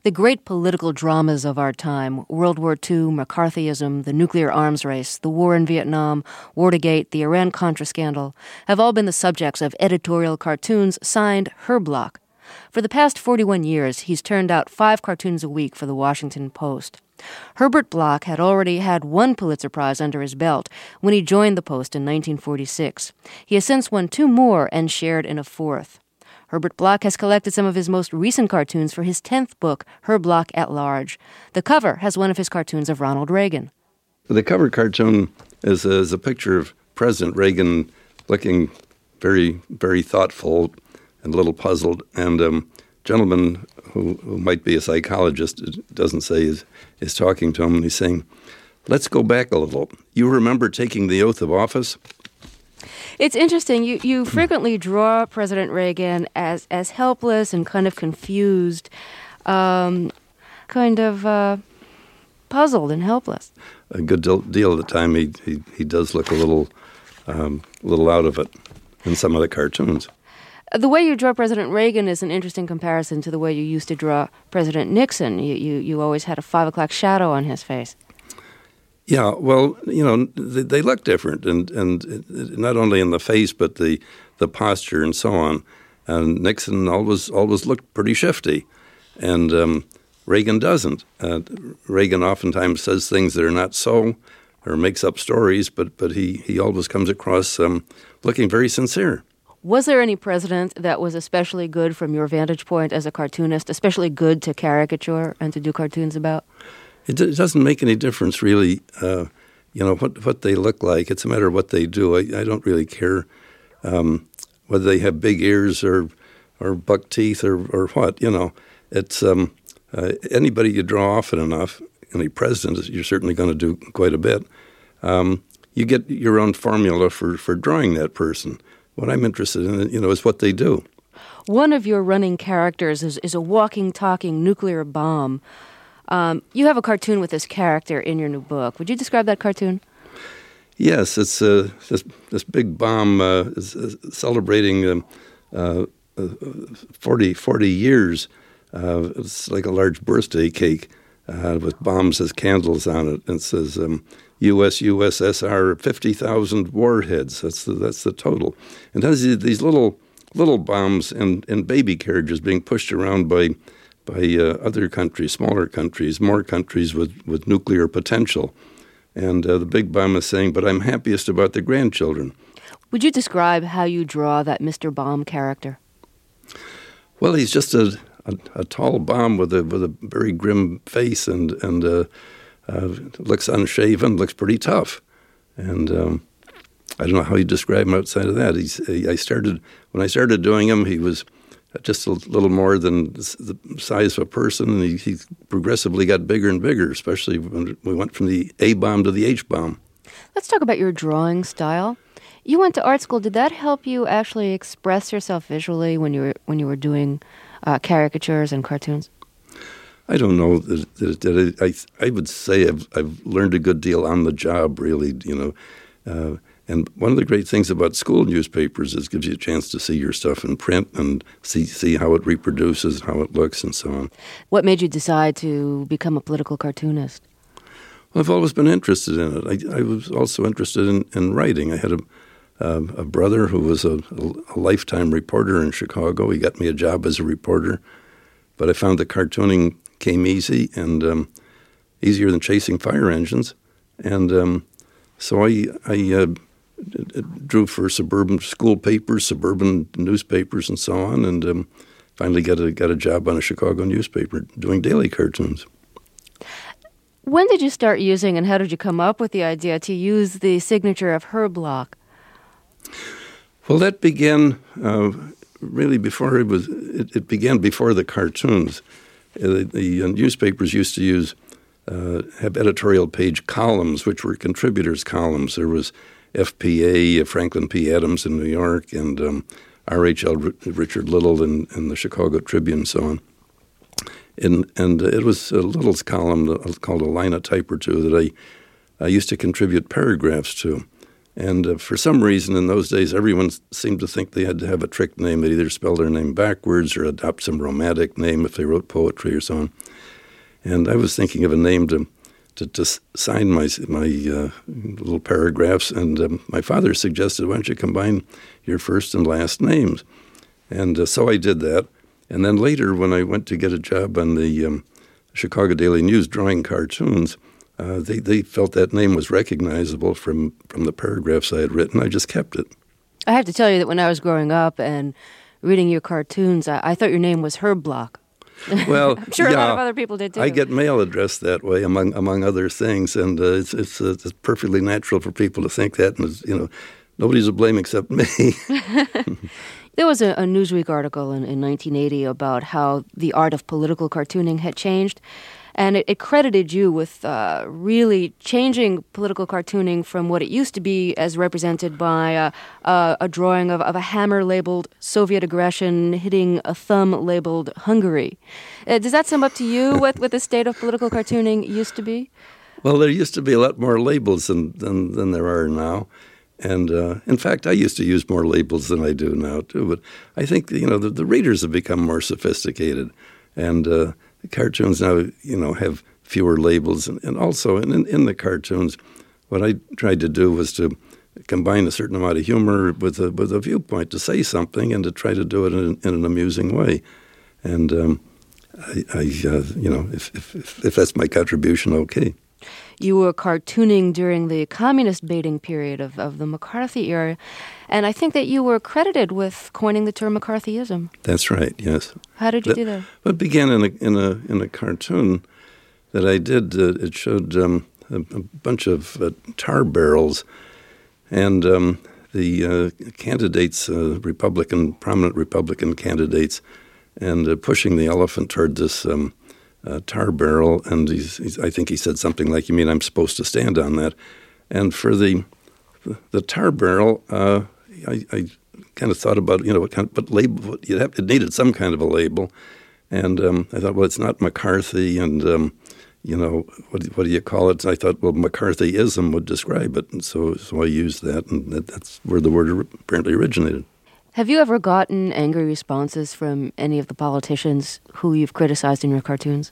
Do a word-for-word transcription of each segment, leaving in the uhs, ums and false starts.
The great political dramas of our time, World War Two, McCarthyism, the nuclear arms race, the war in Vietnam, Watergate, the Iran-Contra scandal, have all been the subjects of editorial cartoons signed Herb Block. For the past forty-one years, he's turned out five cartoons a week for the Washington Post. Herbert Block had already had one Pulitzer Prize under his belt when he joined the Post in nineteen forty-six. He has since won two more and shared in a fourth. Herbert Block has collected some of his most recent cartoons for his tenth book, Herb Block at Large. The cover has one of his cartoons of Ronald Reagan. The cover cartoon is a, is a picture of President Reagan looking very, very thoughtful and a little puzzled. And a um, gentleman who, who might be a psychologist, it doesn't say, is, is talking to him, and he's saying, "Let's go back a little. You remember taking the oath of office?" It's interesting. You you frequently draw President Reagan as, as helpless and kind of confused, um, kind of uh, puzzled and helpless. A good deal, deal of the time, he, he he does look a little um, little out of it in some of the cartoons. The way you draw President Reagan is an interesting comparison to the way you used to draw President Nixon. You you, you always had a five o'clock shadow on his face. Yeah, well, you know, they, they look different, and, and not only in the face, but the, the posture and so on. And Nixon always always looked pretty shifty, and um, Reagan doesn't. Uh, Reagan oftentimes says things that are not so, or makes up stories, but but he, he always comes across um, looking very sincere. Was there any president that was especially good from your vantage point as a cartoonist, especially good to caricature and to do cartoons about? It, d- it doesn't make any difference, really, uh, you know, what, what they look like. It's a matter of what they do. I, I don't really care um, whether they have big ears or or buck teeth or, or what, you know. It's um, uh, anybody you draw often enough, any president, you're certainly going to do quite a bit. Um, you get your own formula for, for drawing that person. What I'm interested in, you know, is what they do. One of your running characters is, is a walking, talking nuclear bomb. Um, you have a cartoon with this character in your new book. Would you describe that cartoon? Yes, it's uh, this this big bomb uh, is, is celebrating um, uh, uh, forty, forty years. Uh, it's like a large birthday cake uh, with bombs as candles on it. And it says um, U S U S S R fifty thousand warheads. That's the, that's the total. And there's these little little bombs in, in baby carriages being pushed around by by uh, other countries, smaller countries, more countries with, with nuclear potential. And uh, the big bomb is saying, "But I'm happiest about the grandchildren." Would you describe how you draw that Mister Bomb character? Well, he's just a, a, a tall bomb with a with a very grim face and, and uh, uh, looks unshaven, looks pretty tough. And um, I don't know how you describe him outside of that. He's, I started, when I started doing him, he was just a little more than the size of a person, and he, he progressively got bigger and bigger, especially when we went from the A-bomb to the H-bomb. Let's talk about your drawing style. You went to art school. Did that help you actually express yourself visually when you were when you were doing uh, caricatures and cartoons? I don't know that, that, that I I would say I've I've learned a good deal on the job, really, you know. Uh, And one of the great things about school newspapers is it gives you a chance to see your stuff in print and see see how it reproduces, how it looks, and so on. What made you decide to become a political cartoonist? Well, I've always been interested in it. I, I was also interested in, in writing. I had a, uh, a brother who was a, a lifetime reporter in Chicago. He got me a job as a reporter. But I found that cartooning came easy and um, easier than chasing fire engines. And um, so I... I uh, drew for suburban school papers, suburban newspapers, and so on, and um, finally got a got a job on a Chicago newspaper doing daily cartoons. When did you start using, and how did you come up with the idea to use the signature of Herb Block? Well, that began uh, really before it was. It, it began before the cartoons. Uh, the, the uh, newspapers used to use uh, have editorial page columns, which were contributors' columns. There was F P A, Franklin P. Adams in New York, and um, R H L Richard Little in, in the Chicago Tribune, and so on. And, and it was a Little's column called A Line, a Type or Two that I, I used to contribute paragraphs to. And uh, for some reason in those days, everyone seemed to think they had to have a trick name. They'd either spell their name backwards or adopt some romantic name if they wrote poetry or so on. And I was thinking of a name to to, to sign my my uh, little paragraphs. And um, my father suggested, why don't you combine your first and last names? And uh, so I did that. And then later, when I went to get a job on the um, Chicago Daily News drawing cartoons, Uh, they, they felt that name was recognizable from, from the paragraphs I had written. I just kept it. I have to tell you that when I was growing up and reading your cartoons, I, I thought your name was Herb Block. Well, I'm sure yeah, a lot of other people did too. I get mail addressed that way, among among other things, and uh, it's it's, uh, it's perfectly natural for people to think that. And it's, you know, nobody's to blame except me. There was a, a Newsweek article in, in nineteen eighty about how the art of political cartooning had changed. And it, it credited you with uh, really changing political cartooning from what it used to be as represented by uh, uh, a drawing of, of a hammer labeled Soviet aggression hitting a thumb labeled Hungary. Uh, does that sum up to you what, what the state of political cartooning used to be? Well, there used to be a lot more labels than, than, than there are now. And uh, in fact, I used to use more labels than I do now, too. But I think, you know, the, the readers have become more sophisticated. And uh, cartoons now, you know, have fewer labels. And, and also, in, in the cartoons, what I tried to do was to combine a certain amount of humor with a, with a viewpoint, to say something and to try to do it in, in an amusing way. And um, I, I uh, you know, if, if, if that's my contribution, okay. You were cartooning during the communist baiting period of, of the McCarthy era, and I think that you were credited with coining the term McCarthyism. That's right, yes. How did you that, do that? Well, it began in a, in a, in a cartoon that I did. Uh, it showed um, a, a bunch of uh, tar barrels, and um, the uh, candidates, uh, Republican, prominent Republican candidates, and uh, pushing the elephant toward this um Uh, tar barrel, and he's, he's, I think he said something like, you mean I'm supposed to stand on that? And for the the tar barrel, uh, I, I kind of thought about, you know, what kind of, but label, what you'd have, it needed some kind of a label. And um, I thought, well, it's not McCarthy, and, um, you know, what, what do you call it? I thought, well, McCarthyism would describe it, and so, so I used that, and that, that's where the word apparently originated. Have you ever gotten angry responses from any of the politicians who you've criticized in your cartoons?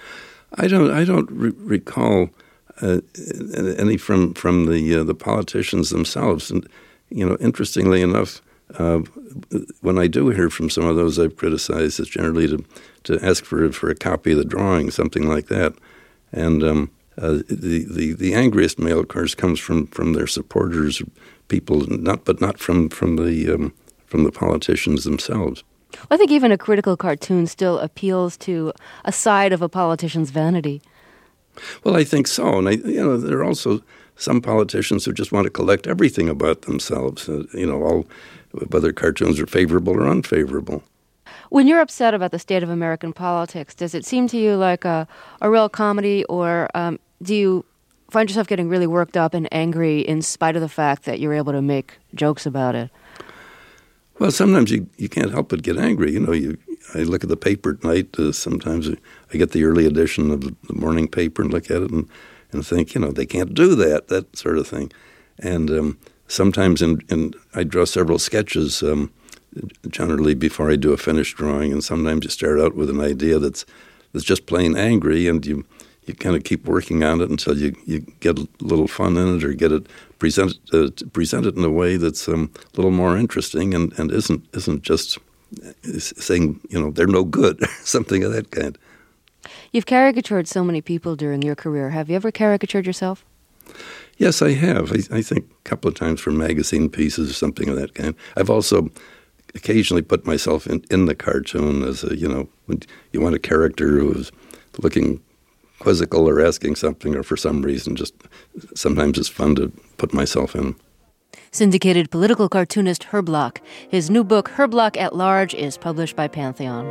I don't. I don't re- recall uh, any from from the uh, the politicians themselves. And you know, interestingly enough, uh, when I do hear from some of those I've criticized, it's generally to to ask for for a copy of the drawing, something like that. And um, uh, the the the angriest mail, of course, comes from from their supporters, people, not but not from from the um, from the politicians themselves. I think even a critical cartoon still appeals to a side of a politician's vanity. Well, I think so. And, I, you know, there are also some politicians who just want to collect everything about themselves, uh, you know, all whether cartoons are favorable or unfavorable. When you're upset about the state of American politics, does it seem to you like a, a real comedy, or um, do you find yourself getting really worked up and angry in spite of the fact that you're able to make jokes about it? Well, sometimes you, you can't help but get angry. You know, you I look at the paper at night. Uh, sometimes I get the early edition of the, the morning paper and look at it and, and think, you know, they can't do that, that sort of thing. And um, sometimes in, in I draw several sketches um, generally before I do a finished drawing, and sometimes you start out with an idea that's that's just plain angry, and you you kind of keep working on it until you, you get a little fun in it, or get it present uh, present it in a way that's um, a little more interesting and, and isn't isn't just saying, you know, they're no good, something of that kind. You've caricatured so many people during your career. Have you ever caricatured yourself? Yes, I have. I, I think a couple of times for magazine pieces or something of that kind. I've also occasionally put myself in, in the cartoon as a, you know, when you want a character who's looking quizzical or asking something, or for some reason, just sometimes it's fun to put myself in. Syndicated political cartoonist Herb Block. His new book, Herb Block at Large, is published by Pantheon.